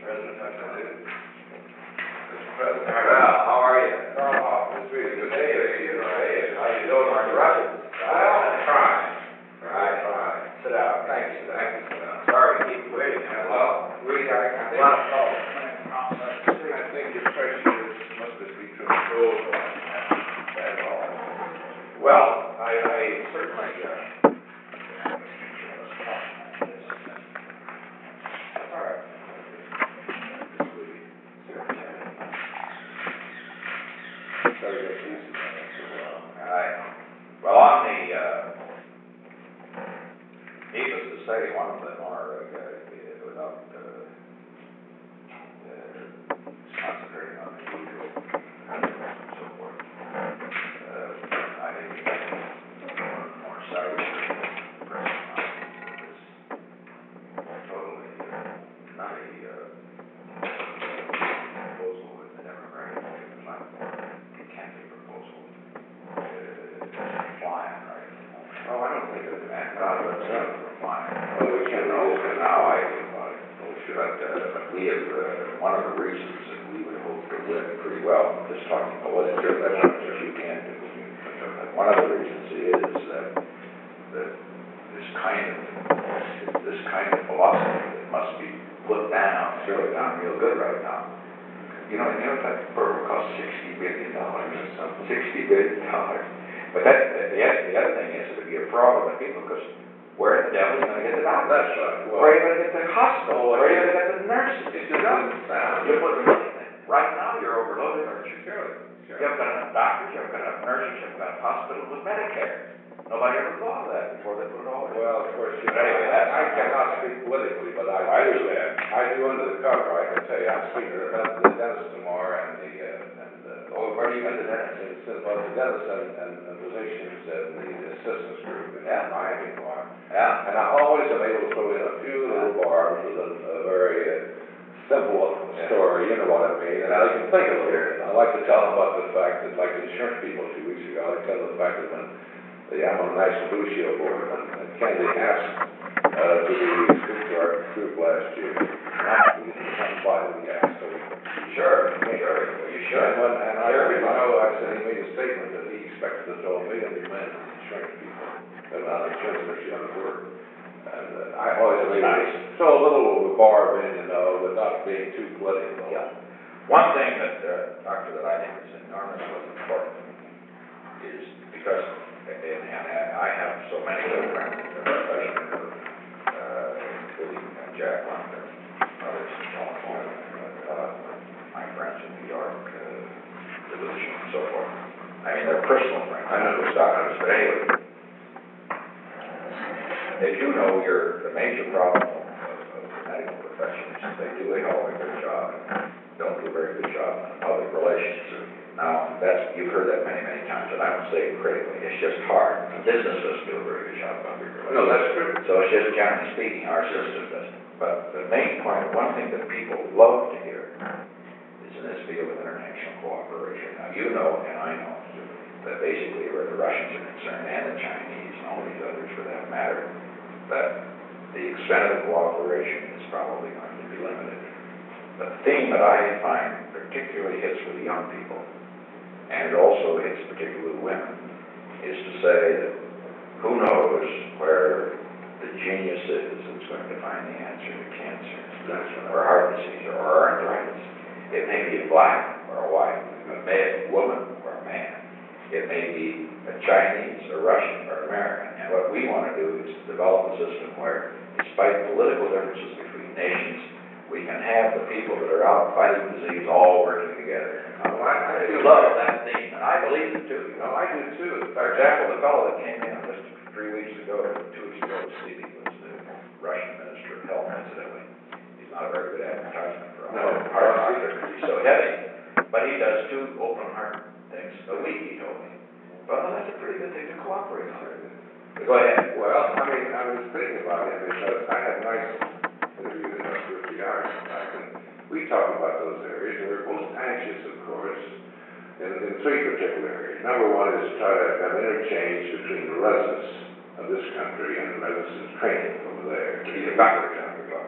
President, how can I do? Mr. President. Well, how are you? Oh, it's really good. Hey, how you doing? Are you rushing? Well, Trying. Right. Sit down. Thank you. Sit down. Sorry to keep you waiting. Well, I think, Lot of calls. I think your pressure must be too controlled. That's all. Well, I certainly, all right. Sorry, that's easy. All right. Well, on the, needless to say, one of them are, without, concentrating on the usual and so forth. I think we have more salary totally not a proposal with the Democratic platform. It can't be a proposal. Flying right at the moment. Oh, I don't think it's And we're flying. Oh, we can't know now I do. But, But we have, one of the reasons that we would hope to win pretty well, just talking politically, that's not what you can do. One of the reasons is that this kind of philosophy that must be put down, it's really down real good right now. You know, that bird costs $60 billion. $60 billion. But the other thing is, it would be a problem with people, because where in the devil are you going to get the doctors? That's right. Well, Where are you going to get the hospital? Where are you going to get the nurses? It just doesn't sound. You're putting money in it. Right now, you're overloaded, aren't you? Sure. You haven't got enough doctors, you haven't got enough nurses, you haven't got enough hospitals with Medicare. Nobody ever thought of that before they put it all in. Well, of course, But anyway, I cannot speak politically, but I understand. I do under the cover. I can tell you, I'm speaking to the dentist tomorrow, and Where do you get the dentist? the dentist and physicians and the assistance group in Miami tomorrow. Yeah. And I always am able to throw in a few little barbs with a very simple story, you know what I mean, and I can think of it. I like to tell them about the fact that, like the insurance people a few weeks ago, I like to tell them the fact that when I'm on the National Blue Shield board, and Kennedy asked to speak to our group last year, we didn't come by the gas, so Sure. You should. and I said he made a statement that he expected to throw $1 million in insurance people, and not insurance industry on the board. And I always throw a little barb in, without being too political. Yeah. One thing that, Doctor, that I think is enormously important is because, and I have so many good friends in the profession, including Jack London, others in California, my friends in New York, Delusion, and so forth. I mean, they're personal friends. I know they're doctors, but anyway. As you know, the major problem of the medical profession is that they do a hell of a good job and don't do a very good job in public relations. Now, you've heard that many, many times, and I don't say it critically. It's just hard. The business doesn't do a very good job in public relations. No, that's true. So it's just generally speaking, our system doesn't. But the main point, one thing that people love to hear is in this field of international cooperation. Now, you know, and I know, that basically where the Russians are concerned, and the Chinese, and all these others for that matter, that the extent of the cooperation is probably going to be limited. The theme that I find particularly hits with young people, and it also hits particularly women, is to say that who knows where the genius is that's going to find the answer to cancer, or heart disease, or arthritis. It may be a black or a white, a male, woman or a man. It may be a Chinese, a Russian, or American. And what we want to do is to develop a system where, despite political differences between nations, we can have the people that are out fighting disease all working together. I do love that theme, and I believe it too. No, I do too. For example, the fellow that came in just 2 weeks ago to see me was the Russian Minister of Health, incidentally. He's not a very good advertisement for heart disease. He's so heavy, but he does 2 open heart things a week, he told me. Well, that's a pretty good thing to cooperate on. Go ahead. Well, I mean, I was thinking about it because I had a nice interview with Dr. Fiara back, and we talked about those areas, and we're most anxious, of course, in 3 particular areas. Number one is to try to have interchange between the residents of this country and the residents of training over there. Keep it backwards,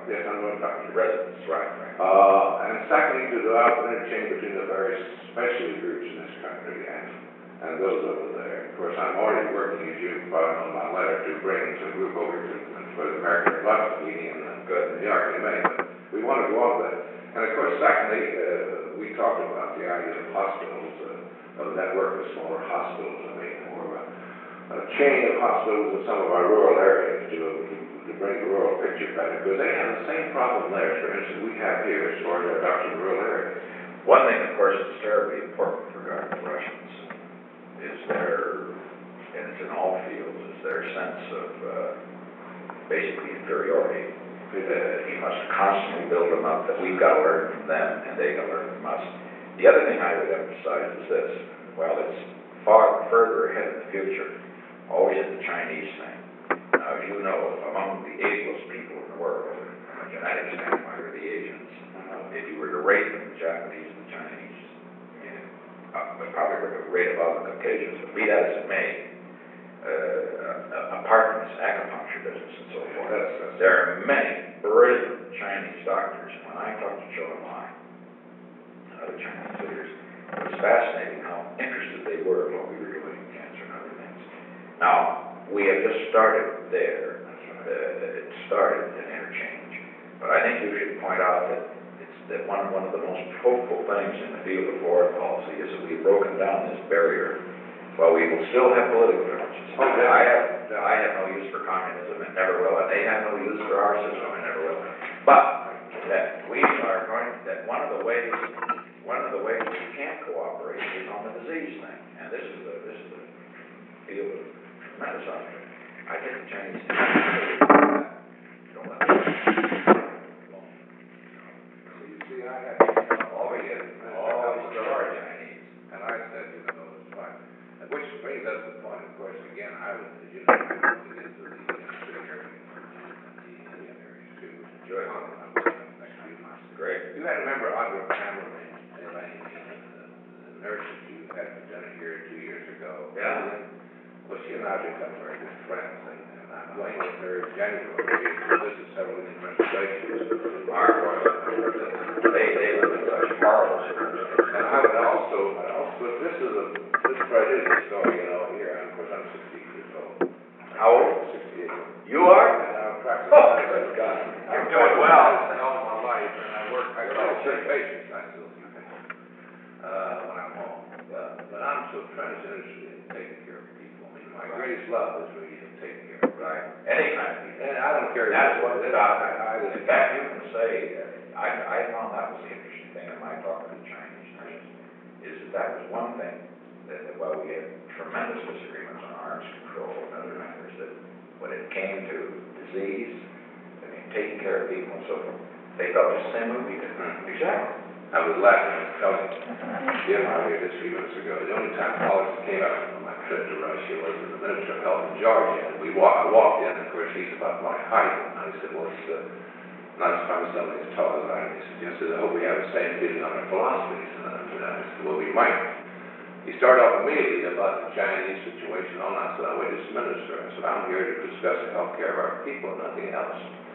Yes, I know what I'm talking about. Residents, right. And secondly, to develop an interchange between the various specialty groups in this country and those over there. Of course, I'm already working, as you probably know, my letter to bring some group over here for the American Blood meeting in New York in May, but we want to go on with it. And of course, secondly, we talked about the idea of hospitals, of a network of smaller hospitals, I mean, more of a chain of hospitals in some of our rural areas to bring the rural picture better, because they have the same problem there, for instance, we have here as far as our doctors in rural areas. One thing, of course, that's terribly important with regard to Russians is their, and it's in all fields, is their sense of basically inferiority. You must constantly build them up, that we've got to learn from them and they got to learn from us. The other thing I would emphasize is this: while it's far further ahead in the future, always is the Chinese thing. Now, as you know, among the ablest people in the world, from a genetic standpoint, are the Asians. If you were to rate them, the Japanese and the Chinese, would probably rate above the Caucasians. But be that as it may, apart from this acupuncture business and so forth, there are many brilliant Chinese doctors. And when I talked to Zhou Enlai and other Chinese leaders, it was fascinating how interested they were in what we were doing in cancer and other things. Now, we have just started there. It started an interchange. But I think you should point out that one of the most hopeful things in the field of foreign policy is that we've broken down this barrier. While we will still have political differences. I have no use for communism and never will, and they have no use for our system and never will. But that we are going, that one of the ways we can cooperate is on the disease thing. And this is the field of tremendous opportunity. I think the Chinese don't let them. So you see, I had Always there are Chinese. and I said, it's fine. Which brings us to the point, of course, again, I was, as you know, going into the Indian areas too. Good. Next few months. Great. You had to remember Audra Cameron, Elaine, the nurse that you had for dinner here 2 years ago. Yeah. Well, she and I become very good friends, and I'm going with her in January to visit several different stations. They live in such horrible circumstances. And I would also, but this right is a story, here, of course, I'm 60 years old. How old? 68. You are? And I'm practicing. Oh, good God. You're doing well. All my life, and I still see patients, when I'm home. But I'm so tremendously interested in taking care of people. I mean, my greatest love is really in taking care of people. Right. Any kind of people. And I don't care. That's what it's about. In In fact, you can say, I found that was the interesting thing in my talk with the Chinese nurses, is that was one thing that while we had tremendous disagreements on arms control and other matters, that when it came to disease, taking care of people and so forth, they felt just the same way we did. Exactly. I was laughing, I was telling Jim out here just a few minutes ago, the only time politics came up on my trip to Russia was in the Ministry of Health in Georgia, and I walked in, of course, he's about my height, and I said, well, it's nice to find somebody as tall as I am. He suggested, I hope we have the same feeling on our philosophies, and I said, well, we might. He started off immediately about the Chinese situation, and I said, I'm a minister. I said, I'm here to discuss the health care of our people, nothing else.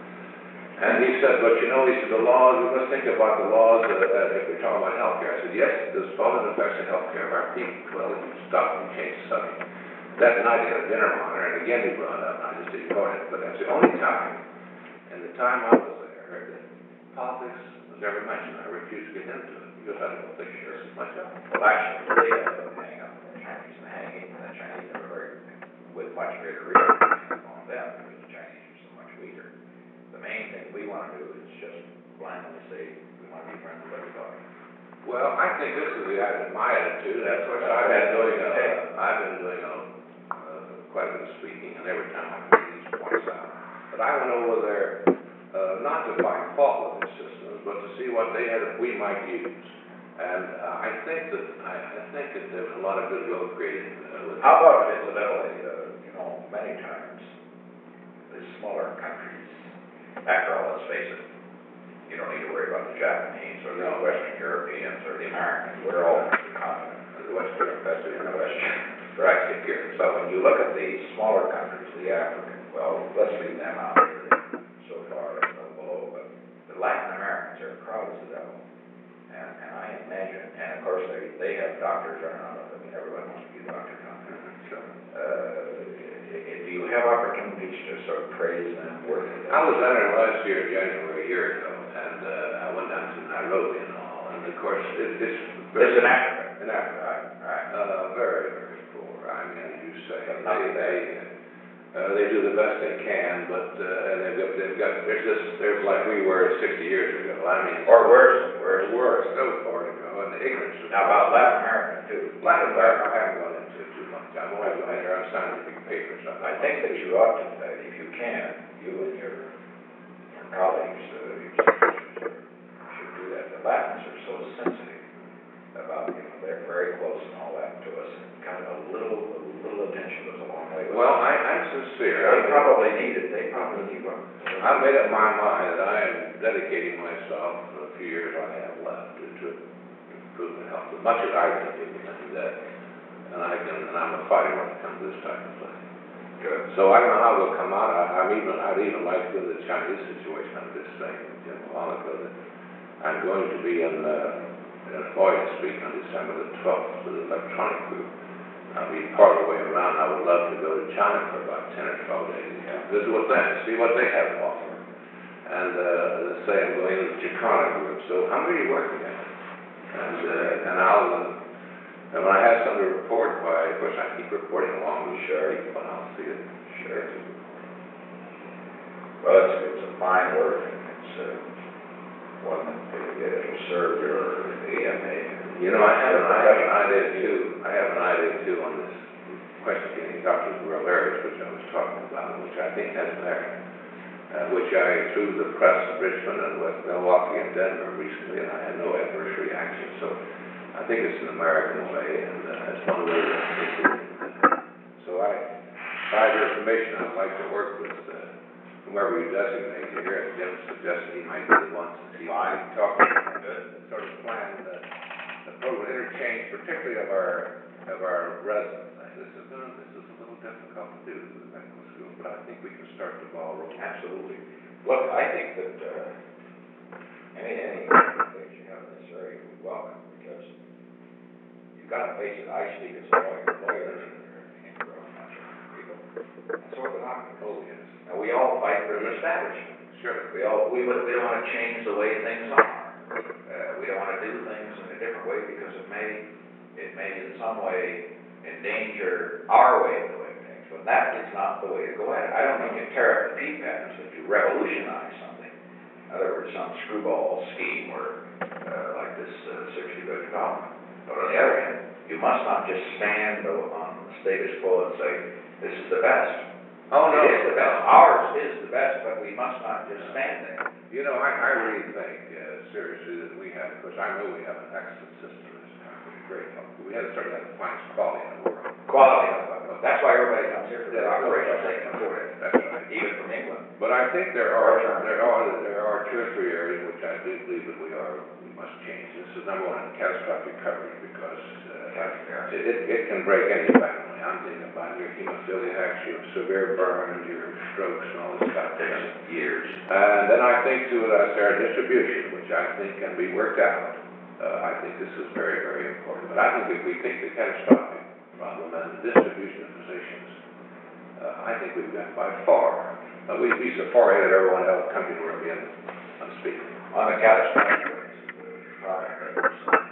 And he said, but the laws, we must think about the laws if we're talking about health care. I said, yes, this probably affects the health care of our people. Well, he stopped and changed the subject. That night, he had a dinner on her, and again he brought it up, and I just ignored it. But that's the only time, in the time I was there, that politics was ever mentioned. I refused to get into it, because I don't think this is my job. Well, actually, they had a hang up on the Chinese and hanging, and the Chinese were very, with much greater reason, on them, because the Chinese are so much weaker. The main thing we want to do is just blindly say we want to be friends with everybody. Well, I think this is my attitude. That's what I've been doing quite a bit of speaking, and every time I bring these points out. But I went over there not to find fault with the systems, but to see what we might use. And I think that there was a lot of goodwill created. How about incidentally, many times the smaller countries, after all, let's face it, you don't need to worry about the Japanese or the Western Europeans or the Americans. We're all confident. The Western, right here. So when you look at these smaller countries, the African, well, let's leave them out here so far below, but Latin Americans are proud as the devil. And I imagine, and of course, they have doctors running on them. I mean, everyone wants to be a doctor down there. Sure. Do you have opportunities to sort of praise them, work with them? I was down there last year, January, a year ago, and I went down to Nairobi and all, and of course, it's It's in Africa. in Africa, Right. very, very poor. I mean, as you say, Not they do the best they can, but, and they've got, there's like we were 60 years ago. I mean. Or worse. Worse, so far to go, and the ignorance of. Now about Latin America too. Latin America, I haven't gone into it too much. I've only gone there on scientific papers. I think that you ought to, if you can, you and your colleagues, should do that. The Latins are so sensitive about, they're very close and all that to us, and kind of a little attention goes a long way. Well, I'm sincere. They probably need it, they probably need one. I've made up my mind that I am dedicating myself for the few years I have left to improving health as much as I can do, and I'm a fighter when it comes to this type of thing. Good. So I don't know how it'll come out. I'd even like to go to the Chinese situation. I'm just saying, a while ago, that I'm going to be in Hawaii to speak on December the 12th for the electronic group. I'll be part of the way around. I would love to go to China for about 10 or 12 days, visit with them, see what they have to offer. And as I say, I'm going to the Chicana group, so I'm really working at it. And and when I have something to report by, of course, I keep reporting along with people, and I'll see it. Sure. Well, it's a fine work, and it's one that it'll serve your AMA. I have an idea too on this question of getting doctors in rural areas, which I was talking about, which I think has merit, which I, through the press of Richmond and West Milwaukee and Denver recently, and I had no adverse reaction, so I think it's an American way, and it's one way to improve. So by your permission, I'd like to work with whomever you designate here, and Jim suggested he might be the one since he might talk to and sort of plan the program interchange, particularly of our residents. This is a little difficult to do in the medical school, but I think we can start the ball rolling. Absolutely. Look, I think that any things you have in this area we welcome, because you've got to face it. I speak as a lawyer and people. So we're not. Oh, yes. And we all fight for the establishment. Sure. We don't want to change the way things are. We don't want to do things in a different way because it may in some way endanger our way of doing things. But that is not the way to go at it. I don't think you tear up the P patents that you revolutionize something. In other words, some screwball scheme or like this 60 billion. But on the other hand, you must not just stand on the status quo and say, this is the best. Oh, no. It is the best. Ours is the best, but we must not just stand there. I really think, seriously, that we have, because I know we have an excellent system in this country, great help. We have certainly have the finest quality in the world. Quality. That's why everybody comes here for their operations. They can afford it. That's right. Even from England. But I think there are 2 or 3 areas which I do believe that we must change. This is number one, catastrophic coverage, because it can break any family. I'm thinking about your hemophiliacs, your severe burns, your strokes, and all this stuff. Takes years. And then I think too, that's our distribution, which I think can be worked out. I think this is very, very important. But I think if we take the catastrophic problem and the distribution of physicians, I think we've got by far, we'd be so far ahead of everyone else country where we're in, I'm speaking. On the catastrophic product,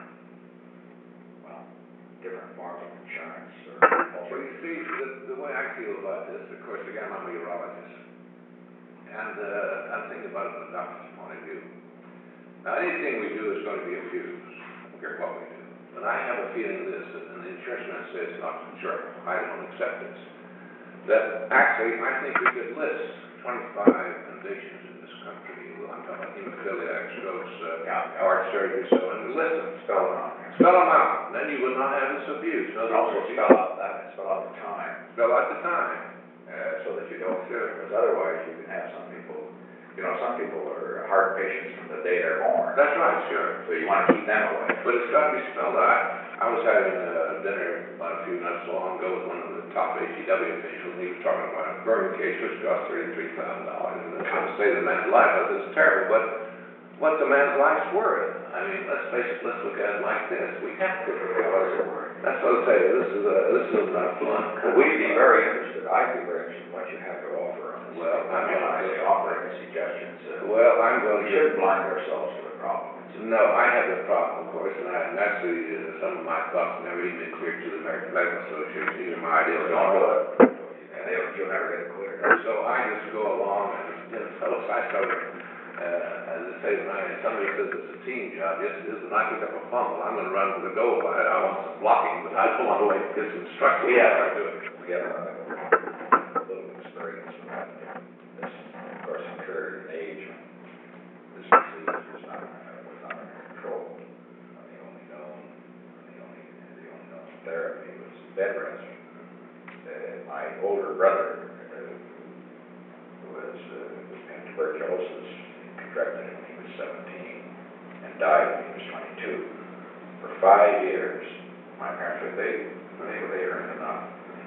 well, different forms of insurance or. Well, you see, the way I feel about this, of course, again, I'm a urologist, and I'm thinking about it from the doctor's point of view. Now, anything we do is going to be abused. I don't care what we do. But I have a feeling this, and the insurance man says it's not sure. I don't accept this. That actually, I think we could list 25 conditions in this country. I'm talking about hemophilia, strokes, heart surgery, so on. List them. Spell them out. Spell them out. Then you would not have this abuse. Also spell out that and spell out the time. Spell out the time. So that you don't do it. Because otherwise you can have some people are heart patients from the day they're born. That's right, sure. So you want to keep them away. But it's got to be spelled out. I was having dinner about a few months long ago with one of the top HEW officials, and he was talking about a burn case which cost $33,000. And I was going to save the man's life. I said, it's terrible, but what's a man's life's worth? I mean, let's face it, let's look at it like this. We have to. What's it worth? That's what I say, this is not fun. Well, we'd be very interested, I'd be very interested in what you have to offer on this. Well, I mean, I say offering suggestions, Well, I'm going we to. shouldn't blind ourselves to the problem. No, I have the problem, of course, and actually, some of my thoughts never even been clear to the American Medical Association, these are my ideas. Don't do it. And you'll never get it cleared. So I just go along and, folks, I started, as I say, when somebody says it's a team job, yes, it is, when I pick up a fumble, I'm gonna run for the goal line, I want some blocking, but I don't want to wait to get some instruction. We have to do it. We have a little experience with that. This, of course, occurred in age. This disease was not under control. The only known therapy was bed rest. My older brother, who had tuberculosis, contracted it when he was 17 and died when he was 22. For 5 years, my parents, they earned enough.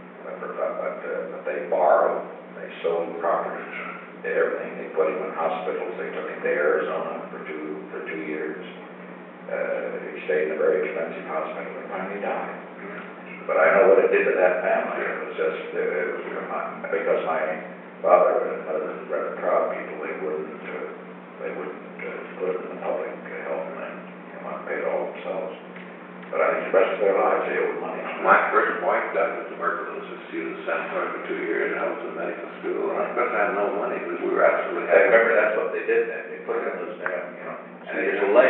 But they borrowed, they sold property, did everything. They put him in hospitals. They took him to Arizona for two years. He stayed in a very expensive hospital and finally died. But I know what it did to that family. It was just because my father and mother were rather proud people. They wouldn't put it in the public health and want to pay it all themselves. But I think the rest of their lives they owed money. My first wife died of tuberculosis. She was in San Antonio for 2 years, and I was in medical school, and of course I had no money, but we were absolutely I happy. remember that's what they did then. They put it in those damn, and they just lay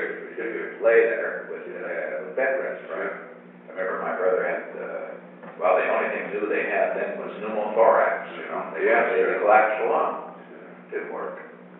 there with bed rest, right? I remember my brother had, well, the only thing new they had then was pneumothorax, They collapsed the lung. Didn't work.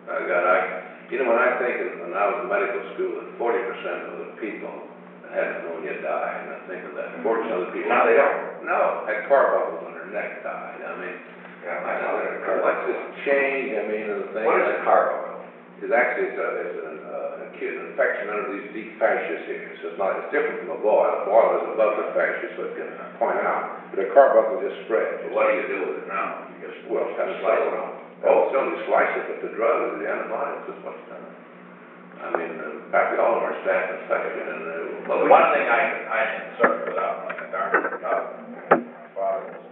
When I think, when I was in medical school, that 40% of the people that had pneumonia died, and I think of that, 40% of the people. Now they don't. No, had car buckles on their neck died. I mean, what's this change? I mean, the thing. What is a car buckle? It's actually, it's an acute infection under these deep fascias here. So it's different from a boil. A boil is above the fascia, so it can point out. But a car buckle just spreads. What do you do with it now? You just kind of slice it off. Oh, it's only slice it, but the drug, the antibiotics is what's done. I mean, practically all of our staff infection, and well, the one thing I concerned without like a darn good job, my father was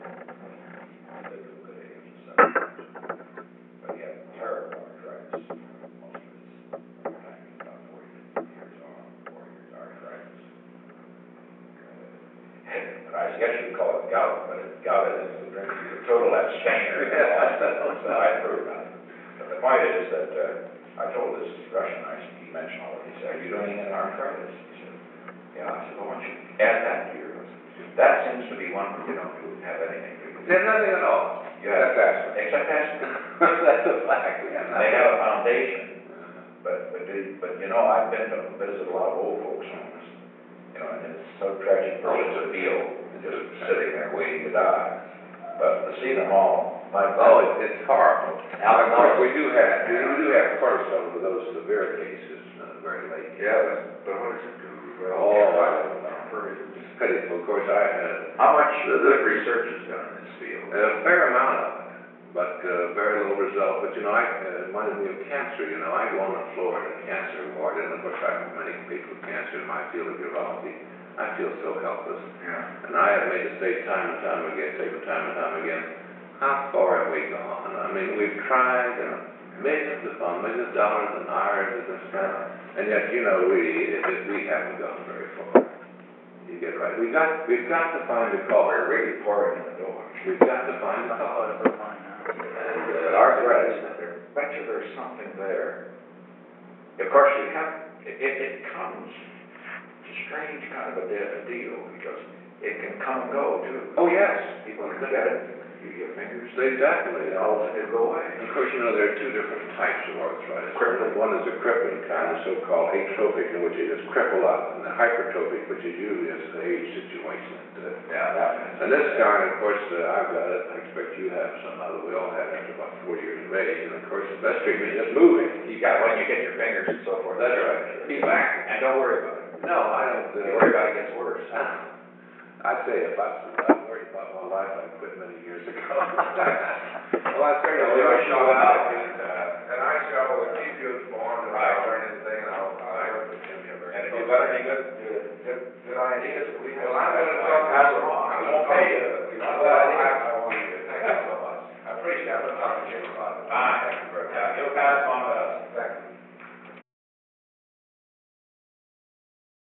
lived to a good age, but he had terrible arthritis. Most of his time, about 40 years arthritis. But I guess you'd call it gout, but gout is the drink. You're a total abstainer. So I proved that. But the point is that I told this Russian, he mentioned all of it. He said, "Are you doing any arthritis?" He said, "Yeah." I said, "Well, why don't you add that to your list?" That seems to be one where you don't have anything to do. There's nothing at all. You have aspirin. Except aspirin. That's a fact. They have a foundation, but I've been to visit a lot of old folks' homes, and it's so tragic for them to feel just sitting there waiting to die. But to see them all, it's horrible. Now, of course, we do have cortisone for those severe cases, very late. Yeah, but what does it do? I don't know. It's pitiful. Of course, how much good research is done in this field? A fair amount of it, but very little result. But it reminded me of cancer. I go on the floor in a cancer ward, and of course, I have many people with cancer in my field of urology. I feel so helpless. Yeah. And I have made the mistake time and time again. How far have we gone? I mean, we've tried millions upon millions of dollars and hours and this kind of, and yet, we haven't gone very far. You get right. We've got to find a cause. We're really pouring in the door. We've got to find a cause. And arthritis, I bet you there's something there. Of course, it comes. Strange kind of a deal because it can come and go too. Oh yes, people can get it. Your fingers. They definitely. All of it go away. Of course, there are two different types of arthritis. One is the crippling kind, the so-called atrophic, in which you just cripple up, and the hypertrophic, which is usually an age situation. And this kind, of course, I've got it. I expect you have some of it. We all have it after about 4 years of age. And of course, the best treatment is just moving. You got when you get your fingers and so forth. That's right. Keep active. And don't worry about it. No, I don't. You worry about it gets worse. I'd say if I worried about my life, I quit many years ago. Well, I certainly show out. And I shall keep you informed about anything, and I'll work with Jimmy very And if closely. you've got any good ideas, we Well, I'm gonna talk to pass them on. I'm We won't gonna pay you. talk- We Well, want I ideas. want you to, thank you so much. I appreciate it, I'm gonna talk to Jim about it. Fine. Thank you very much. Yeah, you'll pass